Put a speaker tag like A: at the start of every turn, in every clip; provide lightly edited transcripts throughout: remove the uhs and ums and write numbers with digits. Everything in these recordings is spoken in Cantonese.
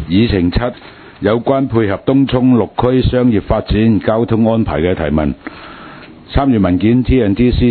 A: 議程7有關配合東涌6區商業發展交通安排嘅提問。參與文件 TNDC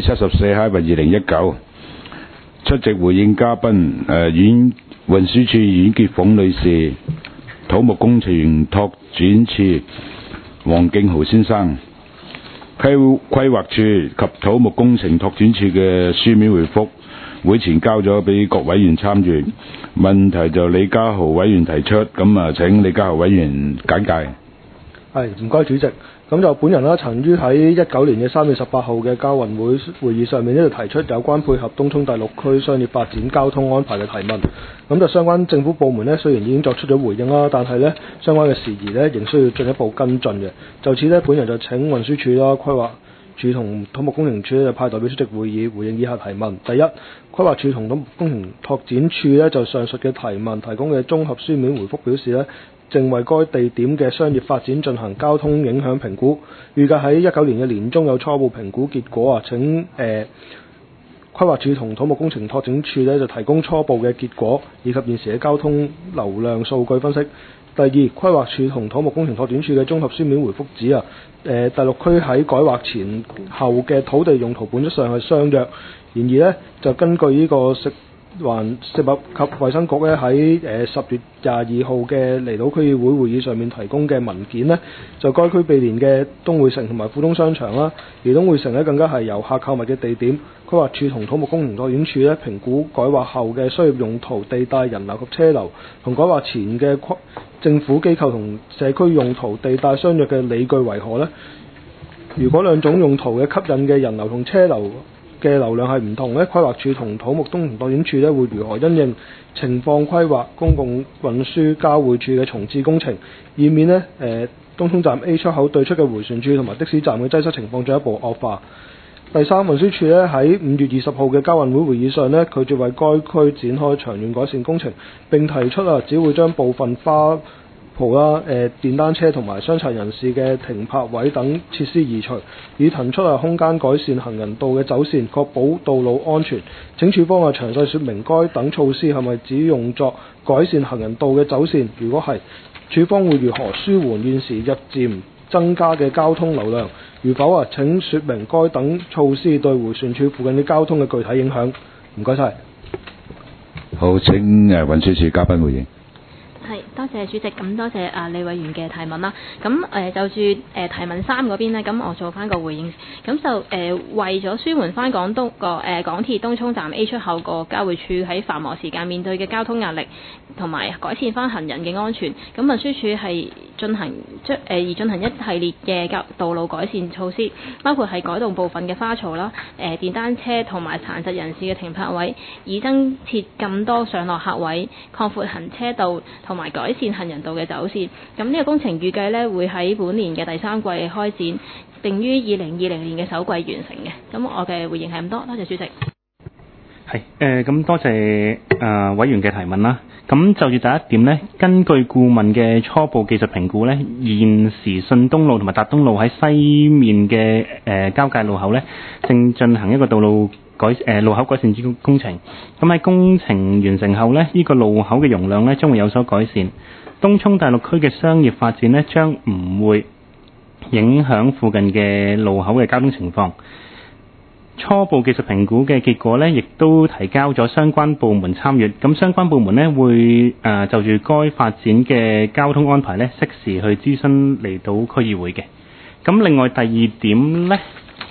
A: 74/2019。出席回應嘉賓運輸署阮潔鳳女士、土木工程拓展處黃敬豪先生。規劃處及土木工程拓展處嘅書面回覆會前交咗俾各委員參閱。問題就李家豪委員提出，咁請李家豪委員簡介。
B: 係，唔該主席。咁就本人啦，曾於喺19年嘅3月18號嘅交運會會議上面呢，就提出有關配合東涌第6區商業發展交通安排嘅提問。咁就相關政府部門呢，雖然已經作出咗回應啦，但係呢相關嘅事宜呢，仍需要進一步跟進嘅。就此呢，本人就請運輸署啦、規劃署同土木工程處就派代表出席會議，回應以下提問。第一，規劃署同土木工程拓展處呢，就上述嘅提問提供嘅綜合書面回覆表示呢，正為該地點嘅商業發展進行交通影響評估，預計喺19年嘅年中有初步評估結果啊。請規劃署同土木工程拓展處呢，就提供初步嘅結果以及現時嘅交通流量數據分析。第二，規劃署同土木工程拓展處嘅綜合書面回覆指啊，第6區喺改劃前後嘅土地用途本質上係相若，然而呢，就根據呢個食物及衛生局咧喺10月22號嘅離島區議會會議上面提供嘅文件呢，就該區毗連嘅東匯城同埋富東商場啦，而東匯城呢更加係遊客購物嘅地點。規劃署同土木工程拓展處呢，評估改劃後嘅商業用途地帶人流及車流同改劃前嘅政府機構同社區用途地帶相若嘅理據為何呢？如果兩種用途嘅吸引嘅人流同車流嘅流量係唔同呢，規劃署同土木工程拓展處呢，會如何因應情況規劃公共運輸交匯處嘅重置工程，以免呢東涌站 A 出口對出嘅迴旋處同埋的士站嘅擠塞情況進一步惡化。第三，運輸署呢喺5月20號嘅交運會會議上呢，拒絕為該區展開長遠改善工程，並提出只會將部分花圃啦、電單車同埋傷殘人士嘅停泊位等設施移除，以騰出空間改善行人道嘅走線，確保道路安全。請署方詳細說明該等措施係咪只用作改善行人道嘅走線？如果係，署方會如何舒緩現時日漸增加嘅交通流量？如否請說明該等措施對迴旋處附近嘅交通嘅具體影響。唔該晒。
A: 好，請運輸署嘉賓回應。
C: 係，多謝主席，咁多謝李委員嘅提問啦。咁就住提問3嗰邊呢，咁我做翻個回應。咁就為咗舒緩翻港鐵東涌站 A 出口個交匯處喺繁忙時間面對嘅交通壓力，同埋改善翻行人嘅安全，咁運輸署係進行一系列嘅道路改善措施，包括係改動部分嘅花槽啦、電單車同埋殘疾人士嘅停泊位，以增設更多上落客位，擴闊行車道同埋改善行人道嘅走線。咁呢個工程預計呢會喺本年嘅第3季開展，並於2020年嘅首季完成嘅。咁我嘅回應係咁多，多謝主席。
D: 係咁多謝委員嘅提問啦。咁就住第一點呢，根據顧問嘅初步技術評估呢，現時順東路同埋達東路喺西面嘅交界路口呢，正進行一個道路路口改善工程。咁喺工程完成後呢，呢個路口嘅容量呢將會有所改善。東涌第6區嘅商業發展呢，將唔會影響附近嘅路口嘅交通情況。初步技術評估嘅結果呢，亦都提交咗相關部門參閱。咁相關部門呢會就住該發展嘅交通安排呢，適時去諮詢離島區議會嘅。咁另外第2點呢，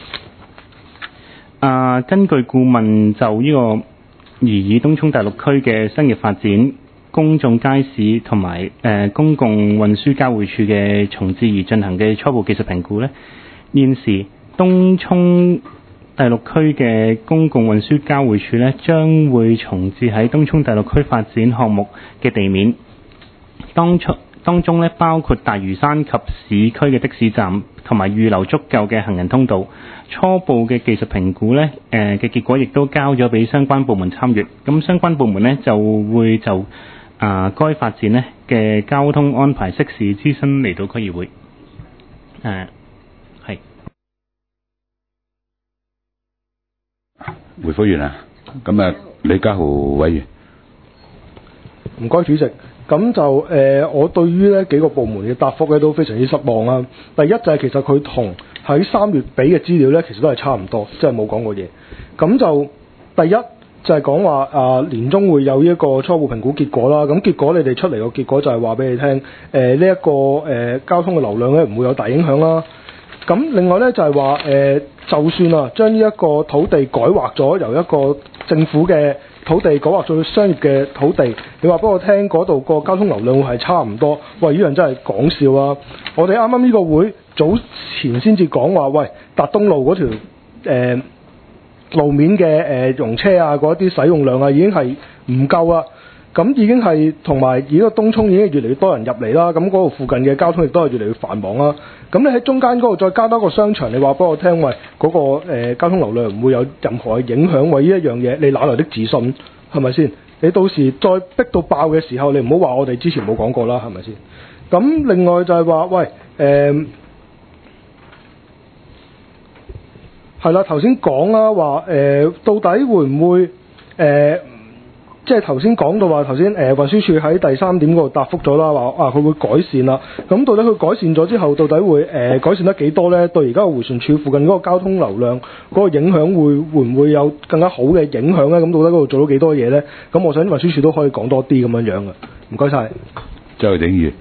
D: 根據顧問就呢個擬議東涌第6區嘅商業發展、公眾街市同埋公共運輸交匯處嘅重置而進行嘅初步技術評估呢，現時東涌第6區嘅公共運輸交匯處呢，將會重置喺東涌第6區發展項目嘅地面，當中呢包括大嶼山及市區嘅的士站，同埋預留足夠嘅行人通道。初步嘅技術評估呢嘅結果亦都交咗俾相關部門參閱。咁相關部門呢就會就該發展呢嘅交通安排適時諮詢離島區議會。係。
A: 回覆完啦，咁李家豪委員。
B: 唔該主席。 咁就我對於呢幾個部門嘅答覆咧都非常之失望啦。第一就係其實佢同喺3月俾嘅資料咧，其實都係差唔多，即係冇講過嘢。咁就第一就係講話年中會有呢一個初步評估結果啦。咁結果你哋出嚟個結果就係話俾你聽，呢一個交通嘅流量咧唔會有大影響啦。咁另外咧就係話就算將呢一個土地改劃咗，由一個政府嘅土地改劃做商業嘅土地，你話俾我聽嗰度個交通流量會係差唔多？喂，呢樣真係講笑啊！我哋啱啱呢個會早前先至講話，喂，達東路嗰條路面嘅容車嗰啲使用量已經係唔夠啊！咁已經係同埋而家東涌已經越嚟越多人入嚟啦，咁嗰度附近嘅交通亦都係越嚟越繁忙啦。咁你喺中間嗰度再加多個商場，你話俾我聽，喂，嗰個交通流量唔會有任何嘅影響，為呢一樣嘢，你哪來的自信？係咪先？你到時再逼到爆嘅時候，你唔好話我哋之前冇講過啦，係咪先？咁另外就係話，喂，係啦，頭先講啦，話到底會唔會即係頭先講到話，頭先運輸署喺第3點嗰度答覆咗啦，話佢會改善啦。咁到底佢改善咗之後，到底會改善得幾多呢？對而家個迴旋處附近嗰個交通流量嗰個影響會唔會有更加好嘅影響呢？咁到底嗰度做到幾多嘢呢？咁我想運輸署都可以講多啲咁樣樣嘅。唔該晒。
A: 周鼎宇。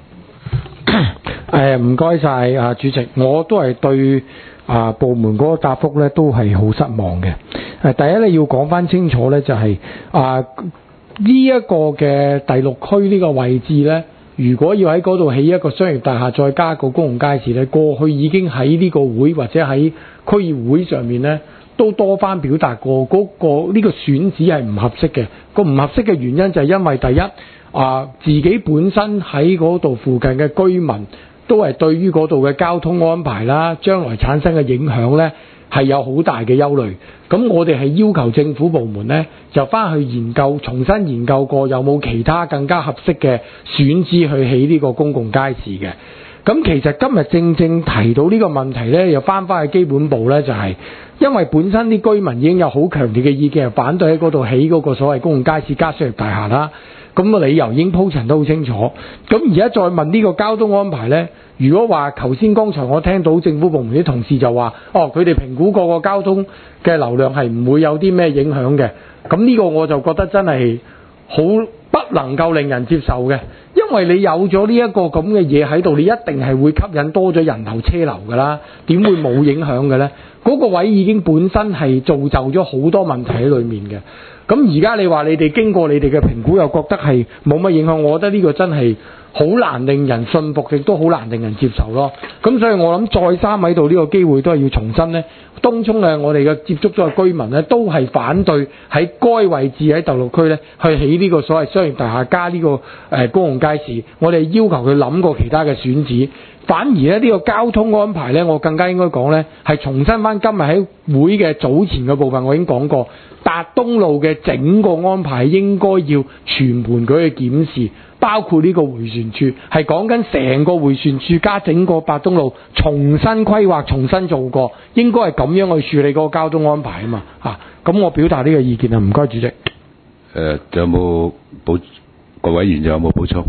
E: 唔該晒主席，我都係對部門嗰個答覆咧都係好失望嘅。第一咧要講翻清楚咧，就係呢一個嘅第6區呢個位置咧，如果要喺嗰度起一個商業大廈，再加個公共街市咧，過去已經喺呢個會或者喺區議會上面咧都多番表達過，嗰個呢個選址係唔合適嘅。個唔合適嘅原因就係因為第一自己本身喺嗰度附近嘅居民都係對於嗰度嘅交通安排啦，將來產生嘅影響呢係有好大嘅憂慮。咁我哋係要求政府部門呢，就翻去研究，重新研究過有冇其他更加合適嘅選址去起呢個公共街市嘅。咁其實今日正提到呢個問題呢，又翻去基本部呢，就係因為本身啲居民已經有好強烈嘅意見，係反對喺嗰度起嗰個所謂公共街市加商業大廈啦。咁個理由已經鋪陳得好清楚。咁而家再問呢個交通安排呢，如果話頭先剛才我聽到政府部門啲同事就話，佢哋評估過個交通嘅流量係唔會有啲咩影響嘅。咁呢個我就覺得真係好不能夠令人接受嘅，因為你有咗呢一個咁嘅嘢喺度，你一定係會吸引多咗人流車流㗎啦，點會冇影響嘅呢？嗰個位已經本身係造就咗好多問題喺裏面嘅。咁而家你話你哋經過你哋嘅評估又覺得係冇乜影響，我覺得呢個真係好難令人信服，亦都好難令人接受咯。咁所以我諗再三喺度呢個機會都係要重申呢，東涌我哋嘅接觸咗嘅居民呢，都係反對喺該位置喺第6區呢去起呢個所謂商業大廈加呢個公共街市。我哋要求佢諗過其他嘅選址。反而呢個交通安排呢，我更加應該講呢，係重申翻今日喺會嘅早前嘅部分，我已經講過，達東路嘅整個安排應該要全盤佢去檢視，包括呢個迴旋處，係講緊成個迴旋處加整個達東路重新規劃、重新做過，應該係咁樣去處理嗰個交通安排啊嘛嚇。咁我表達呢個意見啊，唔該主席。
A: 仲有冇各位議員仲有冇補充？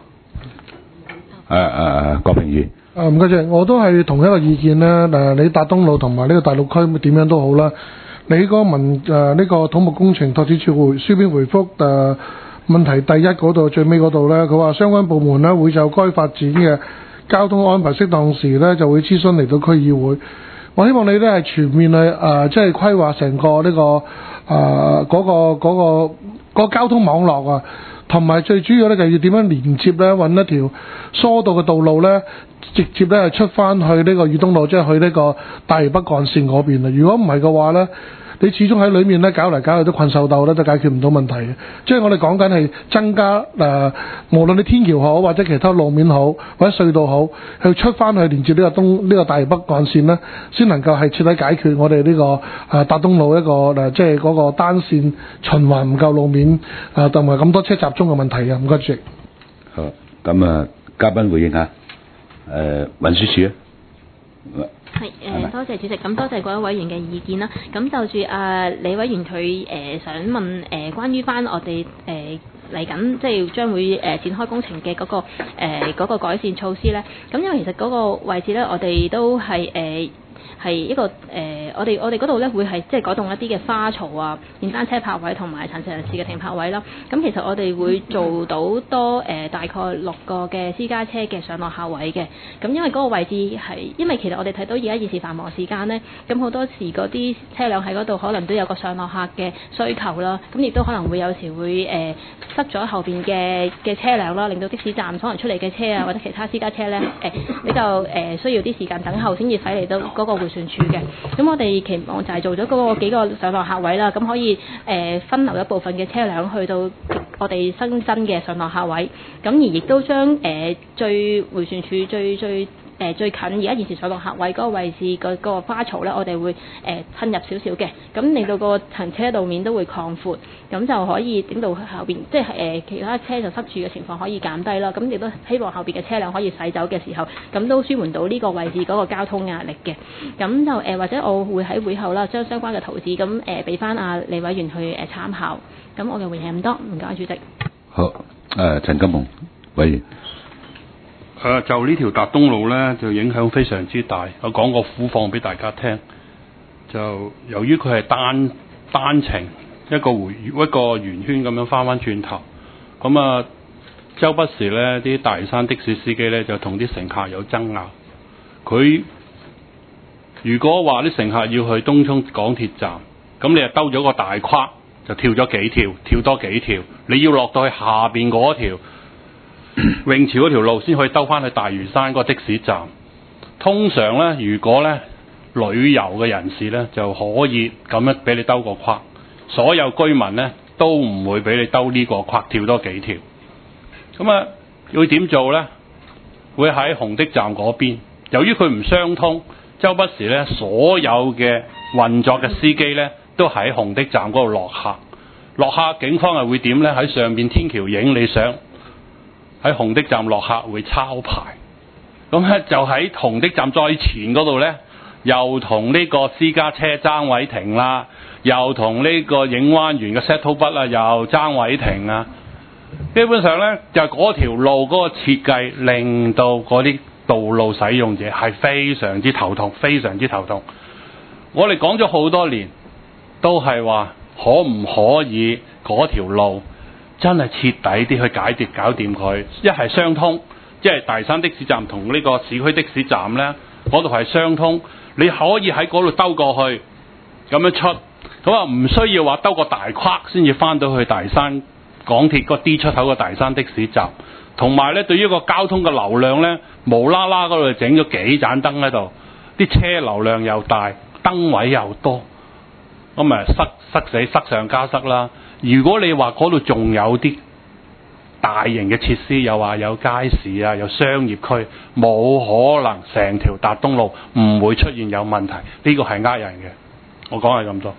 A: 郭平宇。
F: 唔該主席，我都係同一個意見啦。你達東路同埋呢個第6區點樣都好啦。你嗰個呢個土木工程拓展署書面回覆問題第一嗰度最尾嗰度呢，佢話相關部門呢會就該發展嘅交通安排適當時呢就會諮詢嚟到區議會。我希望你呢係全面去即係規劃成個呢個嗰個交通網絡啊。同埋最主要咧就要點樣連接咧，揾一條疏導嘅道路咧，直接咧係出翻去呢個裕東路，即係去呢個大嶼北幹線嗰邊啊！如果唔係嘅話咧，你始終喺裏面咧搞嚟搞去都困獸鬥咧，都解決唔到問題嘅。即係我哋講緊係增加無論你天橋好或者其他路面好或者隧道好，去出翻去連接呢個大嶼北幹線咧，先能夠係徹底解決我哋呢個達東路一個即係嗰個單線循環唔夠路面同埋咁多車集中嘅問題嘅。唔該主席。
A: 好，咁嘉賓回應下運輸署啊。
C: 多謝主席，咁多謝各位委員嘅意見啦。咁就住李委員佢想問關於翻我哋嚟緊即係將會展開工程嘅嗰個改善措施咧？咁因為其實嗰個位置咧，我哋都係一個我哋嗰度咧會係即係改動一啲嘅花槽啊、電單車泊位同埋殘疾人士嘅停泊位啦。咁其實我哋會做到多大概6個嘅私家車嘅上落客位嘅。咁因為嗰個位置因為其實我哋睇到而家現時繁忙時間咧，咁好多時嗰啲車輛喺嗰度可能都有個上落客嘅需求啦。咁亦都可能會有時會塞咗後邊嘅車輛啦，令到的士站可能出嚟嘅車啊或者其他私家車咧比較需要啲時間等候先至駛嚟到嗰個迴旋處嘅。咁我哋期望就係做咗嗰幾個上落客位啦，咁可以分流一部分嘅車輛去到我哋新增嘅上落客位，咁而亦都將最迴旋處最近而家現時上落客位嗰個位置個花槽咧，我哋會噴入少少嘅，咁令到個行車路面都會擴闊，咁就可以整到後邊即係其他車就塞住嘅情況可以減低啦。咁亦都希望後邊嘅車輛可以駛走嘅時候，咁都舒緩到呢個位置嗰個交通壓力嘅。咁就或者我會喺會後啦，將相關嘅圖紙咁俾翻阿李委員去參考。咁我嘅回應係咁多，唔該主席。
A: 好，陳金紅委員。
G: 就呢條達東路呢，就影響非常之大。我講個苦況俾大家聽。就由於佢係單程一個圓圈咁樣翻轉頭，咁啊，周不時呢啲大嶼山的士司機呢，就同啲乘客有爭拗。佢如果話啲乘客要去東涌港鐵站，咁你就兜咗個大框，就跳咗幾條，跳多幾條，你要落到去下邊嗰條泳池嗰條路先可以兜翻去大嶼山個的士站。通常呢，如果呢旅遊嘅人士呢，就可以咁樣俾你兜個框，所有居民呢，都唔會俾你兜呢個框跳多幾條。咁啊，會點做呢？會喺紅的站嗰邊，由於佢唔相通，周不時呢，所有嘅運作嘅司機呢，都喺紅的站嗰度落客。落客警方係會點呢？喺上邊天橋影你相。喺紅的站落客會抄牌，咁咧就喺紅的站再前嗰度呢，又同呢個私家車爭位停啦，又同呢個影灣園嘅 settle bus 啊又爭位停啊。基本上呢，就嗰條路嗰個設計令到嗰啲道路使用者係非常之頭痛，非常之頭痛。我哋講咗好多年，都係話可唔可以嗰條路真係徹底啲去搞掂佢，一係相通，即係大山的士站同呢個市區的士站呢，嗰度係相通，你可以喺嗰度兜過去，咁樣出，咁啊唔需要話兜個大框先至翻到去大山港鐵個 D 出口個大山的士站。同埋呢，對於個交通嘅流量呢，無啦啦嗰度整咗幾盞燈喺度，啲車流量又大，燈位又多，咁咪塞上加塞啦。如果你話嗰度仲有啲大型嘅設施，又話有街市啊，有商業區，冇可能成條達東路唔會出現有問題，呢個係人嘅。我講係咁多。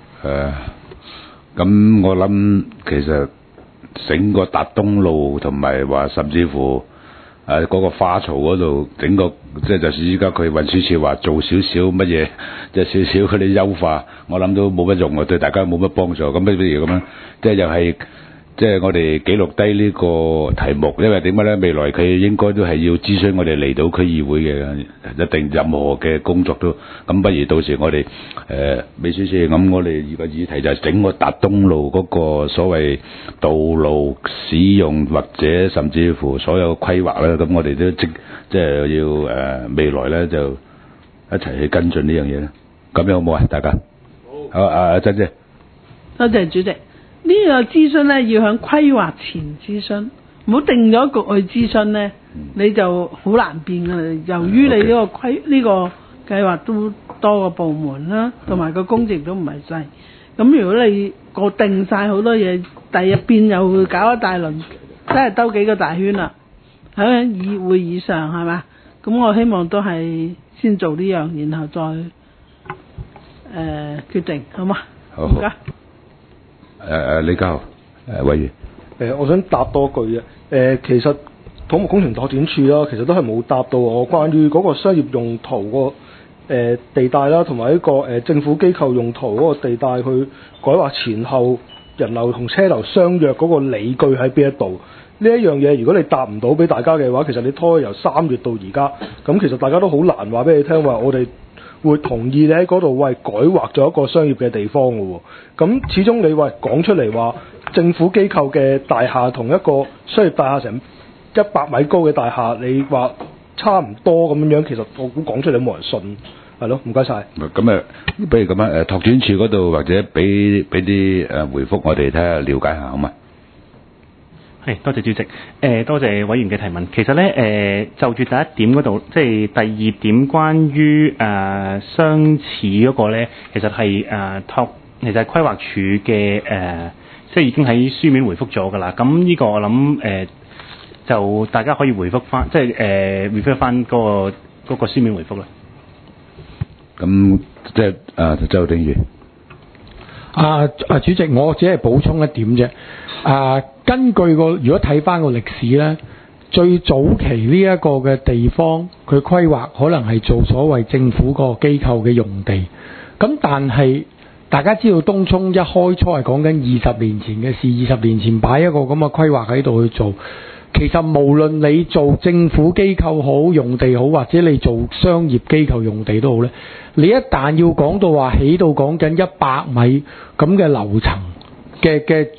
A: 咁我諗其實整個達東路同埋話甚至乎嗰個花槽嗰度整個，即係就算依家佢運輸署話做少少乜嘢，即係少少嗰啲優化，我諗都冇乜用啊，對大家冇乜幫助。咁不如咁樣，即係又係即係我哋記錄低呢個題目，因為點解咧？未來佢應該都係要諮詢我哋離島區議會嘅，一定任何嘅工作都咁。不如到時我哋秘書處咁，我哋個議題就係整個達東路嗰個所謂道路使用或者甚至乎所有規劃啦。咁我哋都即係要未來咧就一齊去跟進呢樣嘢啦。咁樣好唔好啊？大家好，阿珍姐，
H: 多謝主席。呢個諮詢咧要喺規劃前諮詢，唔好定咗局去諮詢咧，你就好難變㗎啦。由於你呢個呢個計劃都多個部門啦，同埋個工程都唔係細。咁如果你個定晒好多嘢，第日變又會搞一大輪，真係兜幾個大圈啦。喺議會議上係嘛？咁我希望都係先做呢樣，然後再決定，好嘛？
A: 好。李家豪委員，
B: 我想答多句嘅，其實土木工程拓展處啦，其實都係冇答到我關於嗰個商業用途個地帶啦，同埋一個政府機構用途嗰個地帶去改劃前後人流同車流相約嗰個理據喺邊一度？呢一樣嘢，如果你答唔到俾大家嘅話，其實你拖由3月到而家，咁其實大家都好難話俾你聽話，我哋會同意你喺嗰度改劃咗一個商業嘅地方嘅喎。咁始終你講出嚟話，政府機構嘅大廈同一個商業大廈成100米高嘅大廈，你話差唔多咁樣，其實我估講出嚟冇人信，係咯，唔該晒。
A: 咁不如咁樣拓展處嗰度或者俾啲回覆我哋睇下，了解下好嘛？
D: 係，多謝主席。多謝委員嘅提問。其實咧，就住第一點嗰度，即係第2點關於相似嗰個咧，其實係其實係規劃署嘅即係已經喺書面回覆咗㗎啦。咁呢個我諗就大家可以回覆翻，即係refer翻嗰個書面回覆啦。咁
A: 即係周鼎瑜。
E: 主席，我只係補充一點啫。根據如果睇翻個歷史咧，最早期呢一個嘅地方，佢規劃可能係做所謂政府個機構嘅用地。咁但係大家知道東涌一開初係講緊20年前嘅事，20年前擺一個咁嘅規劃喺度去做。其實無論你做政府機構好用地好，或者你做商業機構用地都好咧，你一旦要講到話起到講緊100米咁嘅樓層嘅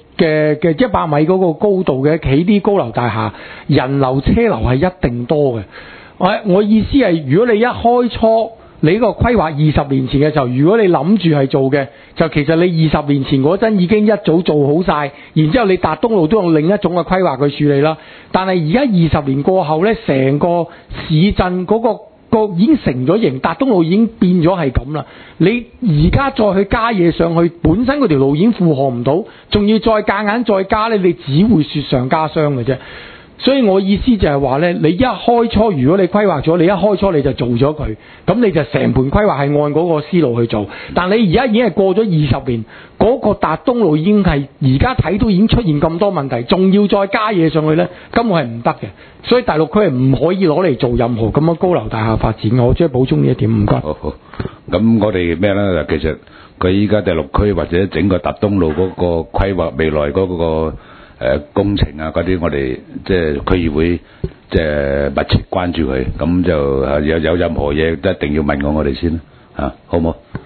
E: 100米嗰個高度嘅起啲高樓大廈，人流車流係一定多嘅。我意思係，如果你一開初你個規劃20年前嘅時候，如果你諗住係做嘅，就其實你20年前嗰陣已經一早做好晒，然之後你達東路都用另一種嘅規劃去處理啦。但係而家20年過後呢，成個市鎮嗰個已經成咗型，達東路已經變咗係咁啦。你而家再去加嘢上去，本身嗰條路已經負荷唔到，仲要再夾硬再加呢，你只會雪上加霜嘅啫。所以我意思就係話呢，你一開初如果你規劃咗，你一開初你就做咗佢，咁你就成盤規劃係按嗰個思路去做。但你而家已經係過咗20年，嗰個達東路已經係而家睇到已經出現咁多問題，仲要再加嘢上去呢，根本係唔得嘅。所以大陸區係唔可以攞嚟做任何咁樣高樓大廈發展。我即係補充呢一點，唔該。
A: 好，咁我哋咩呢？其實佢依家第6區或者整個達東路嗰個規劃未來嗰個工程啊嗰啲，我哋即係區議會即係密切關注佢，咁就有任何嘢都一定要問我哋先啦，好冇？